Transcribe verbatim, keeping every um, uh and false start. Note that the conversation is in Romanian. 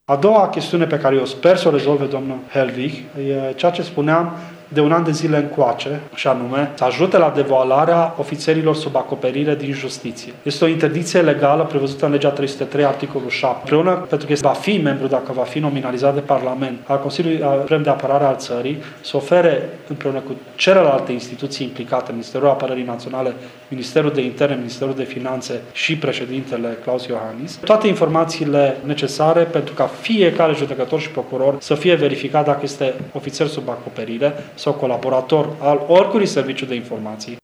A doua chestiune pe care eu sper să o rezolve domnul Helvig e ceea ce spuneam de un an de zile încoace, și anume să ajute la devoalarea ofițerilor sub acoperire din justiție. Este o interdicție legală prevăzută în legea trei sute trei, articolul șapte. Împreună, pentru că va fi membru, dacă va fi nominalizat de Parlament, al Consiliului Suprem de Apărare al țării, să ofere, împreună cu celelalte instituții implicate, Ministerul Apărării Naționale, Ministerul de Interne, Ministerul de Finanțe și președintele Klaus Iohannis, toate informațiile necesare pentru ca fiecare judecător și procuror să fie verificat dacă este ofițer sub acoperire sau colaborator al oricărui serviciu de informații